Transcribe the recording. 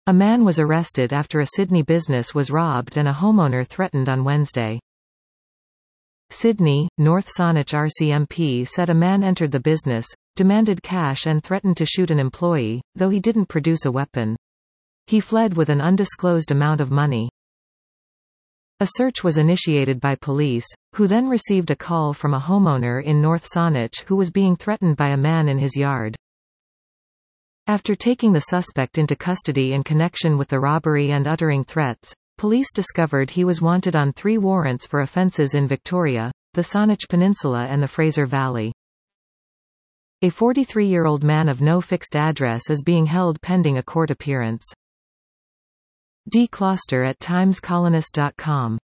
A man was arrested after a Sydney business was robbed and a homeowner threatened on Wednesday. Sydney, North Saanich RCMP said a man entered the business, demanded cash and threatened to shoot an employee, though he didn't produce a weapon. He fled with an undisclosed amount of money. A search was initiated by police, who then received a call from a homeowner in North Saanich who was being threatened by a man in his yard. After taking the suspect into custody in connection with the robbery and uttering threats, police discovered he was wanted on 3 warrants for offences in Victoria, the Saanich Peninsula and the Fraser Valley. A 43-year-old man of no fixed address is being held pending a court appearance. D. Closter at TimesColonist.com